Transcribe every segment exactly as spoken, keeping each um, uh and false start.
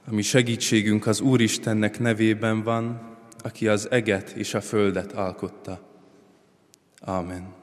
A mi segítségünk az Úristennek nevében van, aki az eget és a földet alkotta. Ámen.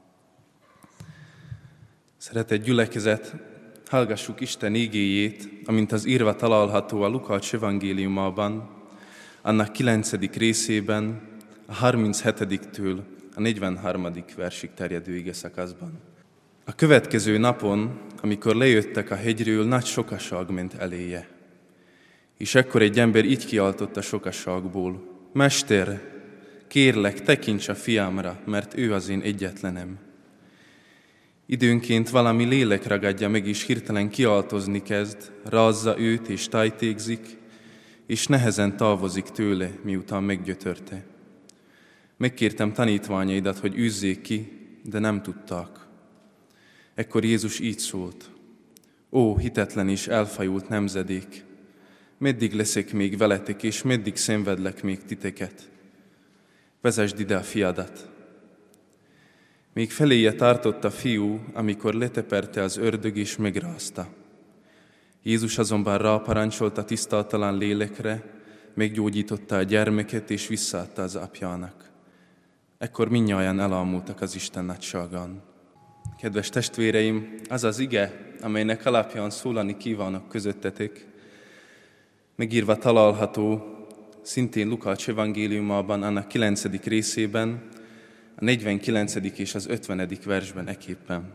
Szeretett gyülekezet, hallgassuk Isten igéjét, amint az írva található a Lukács evangéliumában, annak kilencedik részében, a harminchetidiktől a negyvenharmadik versig terjedő igeszakaszban. A következő napon, amikor lejöttek a hegyről, nagy sokaság ment eléje. És ekkor egy ember így kiáltott a sokaságból: Mester, kérlek, tekints a fiamra, mert ő az én egyetlenem. Időnként valami lélek ragadja meg, és hirtelen kiáltozni kezd, rázza őt és tajtékzik, és nehezen távozik tőle, miután meggyötörte. Megkértem tanítványaidat, hogy űzzék ki, de nem tudták. Ekkor Jézus így szólt: Ó, hitetlen és elfajult nemzedék! Meddig leszek még veletek, és meddig szenvedlek még titeket? Vezesd ide a fiadat. Még feléje tartott a fiú, amikor leteperte az ördög és megrázta. Jézus azonban ráparancsolt a tisztátalan lélekre, meggyógyította a gyermeket és visszaadta az apjának. Ekkor mindnyájan elámultak az Isten nagyságán. Kedves testvéreim, az az ige, amelynek alapján szólani kívánok közöttetek, megírva található szintén Lukács evangéliumában, annak kilencedik részében, a negyvenkilencedik és az ötvenedik versben eképpen.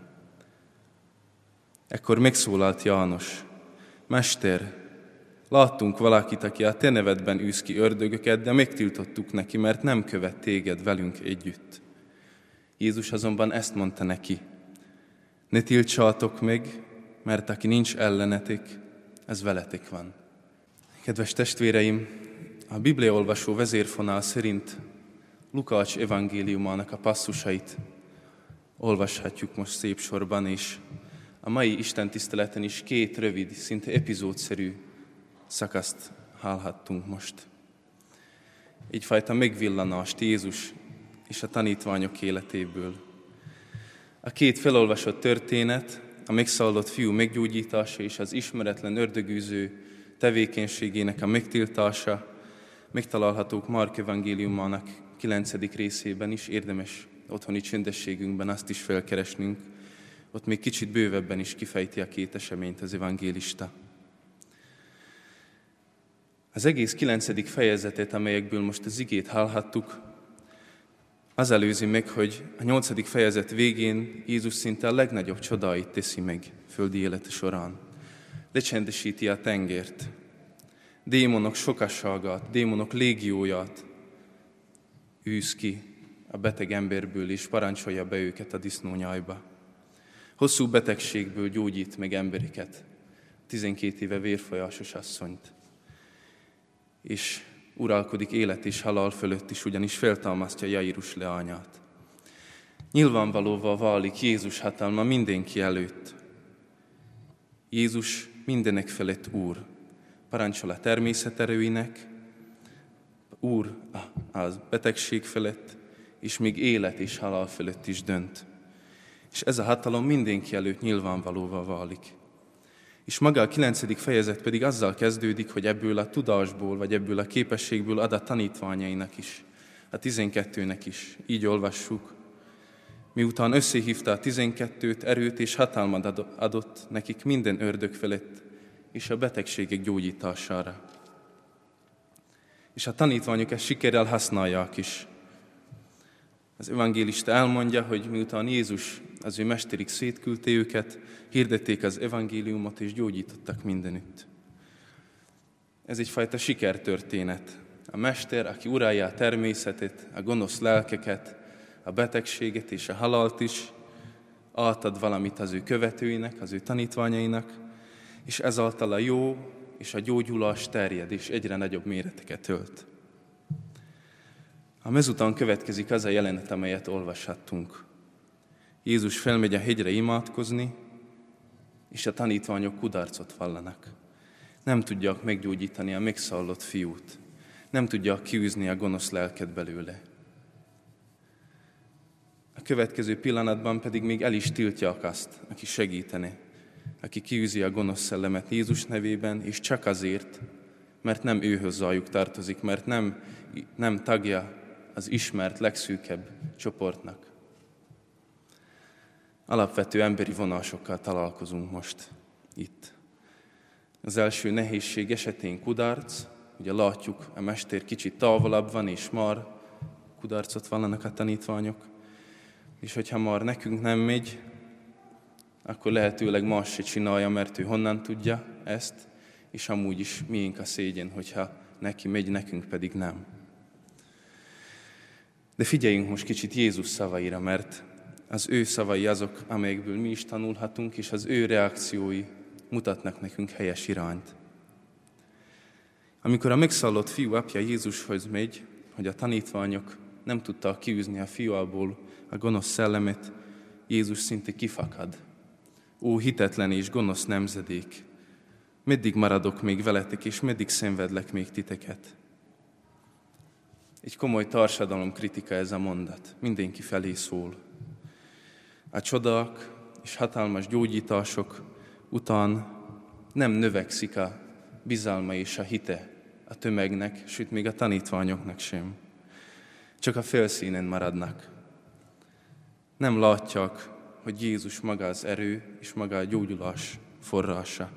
Ekkor megszólalt János: Mester, láttunk valakit, aki a te nevedben űz ki ördögöket, de megtiltottuk neki, mert nem követ téged velünk együtt. Jézus azonban ezt mondta neki: Ne tiltsátok meg, mert aki nincs ellenetek, ez veletek van. Kedves testvéreim, a bibliaolvasó vezérfonál szerint Lukács evangéliumának a passzusait olvashatjuk most szép sorban, és a mai istentiszteleten is két rövid, szinte epizódszerű szakaszt hallhattunk most. Egyfajta megvillanást Jézus és a tanítványok életéből. A két felolvasott történet, a megszállott fiú meggyógyítása és az ismeretlen ördögűző tevékenységének a megtiltása megtalálhatók Márk evangéliumának kilencedik részében is, érdemes otthoni csendességünkben azt is felkeresnünk. Ott még kicsit bővebben is kifejti a két eseményt az evangélista. Az egész kilencedik fejezetet, amelyekből most az igét hallhattuk, az előzi meg, hogy a nyolcadik fejezet végén Jézus szinte a legnagyobb csodáit teszi meg földi élete során. Lecsendesíti a tengert, démonok sokasságát, démonok légióját űz ki a beteg emberből, és parancsolja be őket a disznónyájba. Hosszú betegségből gyógyít meg embereket, tizenkét éve vérfolyásos asszonyt, és uralkodik élet és halál fölött is, ugyanis feltámasztja Jairus leányát. Nyilvánvalóvá válik Jézus hatalma mindenki előtt. Jézus mindenek felett Úr, parancsol a természet erőinek, Úr a betegség felett, és még élet és halál felett is dönt. És ez a hatalom mindenki előtt nyilvánvalóvá válik. És maga a kilencedik fejezet pedig azzal kezdődik, hogy ebből a tudásból, vagy ebből a képességből ad a tanítványainak is, a tizenkettőnek is. Így olvassuk: Miután összehívta a tizenkettőt, erőt és hatalmat adott nekik minden ördög felett, és a betegségek gyógyítására. És a tanítványok ezt sikerrel használják is. Az evangélista elmondja, hogy miután Jézus az ő mesterig szétküldte őket, hirdették az evangéliumot és gyógyítottak mindenütt. Ez egyfajta sikertörténet. A mester, aki uralja a természetet, a gonosz lelkeket, a betegséget és a halált is, átad valamit az ő követőinek, az ő tanítványainak, és ezáltal a jó és a gyógyulás terjed, és egyre nagyobb méreteket ölt. Ám ezután következik az a jelenet, amelyet olvashattunk. Jézus felmegy a hegyre imádkozni, és a tanítványok kudarcot vallanak. Nem tudják meggyógyítani a megszállott fiút. Nem tudják kiűzni a gonosz lelket belőle. A következő pillanatban pedig még el is tiltják azt, aki segítene, aki kiűzi a gonosz szellemet Jézus nevében, és csak azért, mert nem ő hozzájuk tartozik, mert nem, nem tagja az ismert legszűkebb csoportnak. Alapvető emberi vonásokkal találkozunk most itt. Az első nehézség esetén kudarc, ugye látjuk, a mester kicsit távolabb van, és már kudarcot vallanak a tanítványok, és hogyha már nekünk nem megy, akkor lehetőleg más se csinálja, mert ő honnan tudja ezt, és amúgy is miénk a szégyen, hogyha neki megy, nekünk pedig nem. De figyeljünk most kicsit Jézus szavaira, mert az ő szavai azok, amelyekből mi is tanulhatunk, és az ő reakciói mutatnak nekünk helyes irányt. Amikor a megszallott fiú apja Jézushoz megy, hogy a tanítványok nem tudták kiűzni a fiúból a gonosz szellemet, Jézus szinte kifakad. Ó, hitetlen és gonosz nemzedék! Meddig maradok még veletek, és meddig szenvedlek még titeket? Egy komoly társadalomkritika ez a mondat. Mindenki felé szól. A csodák és hatalmas gyógyítások után nem növekszik a bizalma és a hite a tömegnek, sőt még a tanítványoknak sem. Csak a felszínen maradnak. Nem látják, hogy Jézus maga az erő és maga a gyógyulás forrása.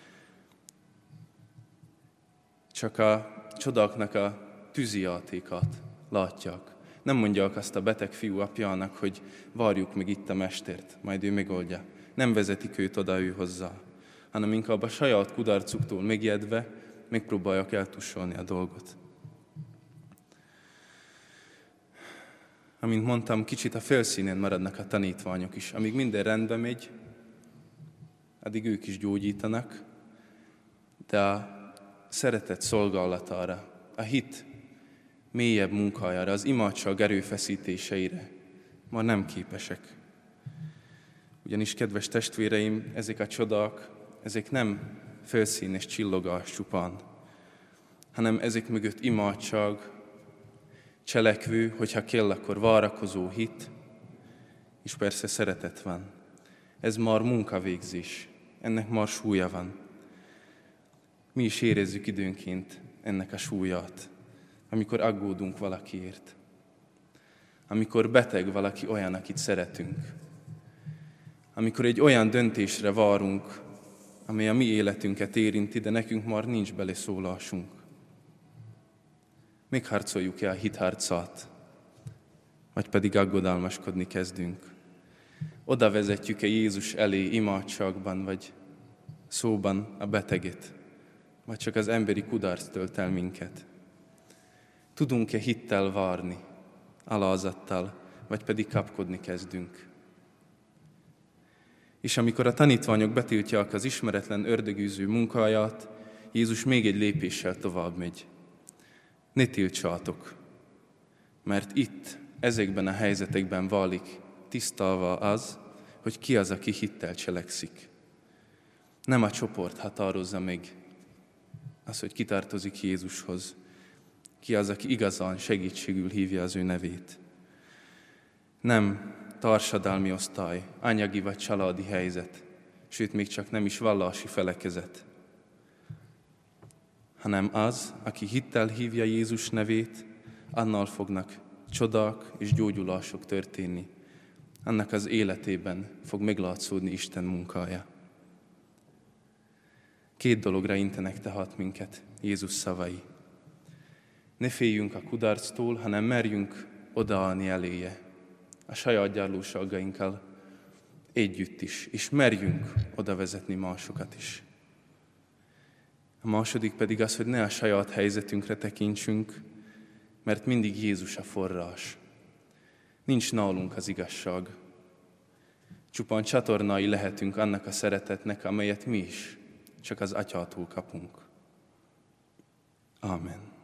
Csak a csodáknak a tűzijátékát látják. Nem mondják azt a beteg fiú apjának, hogy várjuk meg itt a mestert, majd ő megoldja. Nem vezetik őt oda ő hozzá, hanem inkább a saját kudarcuktól megijedve megpróbálják eltussolni a dolgot. Amint mondtam, kicsit a felszínen maradnak a tanítványok is. Amíg minden rendbe megy, addig ők is gyógyítanak, de a szeretet szolgálatára, a hit mélyebb munkájára, az imádság erőfeszítéseire már nem képesek. Ugyanis, kedves testvéreim, ezek a csodák, ezek nem felszínes csillogás csupán, hanem ezek mögött imádság, cselekvő, hogyha kell, akkor várakozó hit, és persze szeretet van. Ez már munkavégzés, ennek már súlya van. Mi is érezzük időnként ennek a súlyát, amikor aggódunk valakiért, amikor beteg valaki olyan, akit szeretünk, amikor egy olyan döntésre várunk, amely a mi életünket érinti, de nekünk már nincs beleszólásunk. Megharcoljuk-e a hitharcát, vagy pedig aggodalmaskodni kezdünk? Oda vezetjük-e Jézus elé imádságban, vagy szóban a beteget, vagy csak az emberi kudarc tölt el minket? Tudunk-e hittel várni, alázattal, vagy pedig kapkodni kezdünk? És amikor a tanítványok betiltják az ismeretlen ördögűző munkáját, Jézus még egy lépéssel tovább megy. Ne tiltsátok, mert itt, ezekben a helyzetekben válik tisztává az, hogy ki az, aki hittel cselekszik. Nem a csoport határozza meg az, hogy ki tartozik Jézushoz, ki az, aki igazán segítségül hívja az ő nevét. Nem társadalmi osztály, anyagi vagy családi helyzet, sőt, még csak nem is vallási felekezet, hanem az, aki hittel hívja Jézus nevét, annál fognak csodák és gyógyulások történni. Annak az életében fog meglátszódni Isten munkája. Két dologra intenek tehát minket Jézus szavai. Ne féljünk a kudarctól, hanem merjünk odaállni eléje, a saját gyarlóságainkkal együtt is, és merjünk oda vezetni másokat is. A második pedig az, hogy ne a saját helyzetünkre tekintsünk, mert mindig Jézus a forrás. Nincs nálunk az igazság. Csupán csatornái lehetünk annak a szeretetnek, amelyet mi is csak az Atyától kapunk. Amen.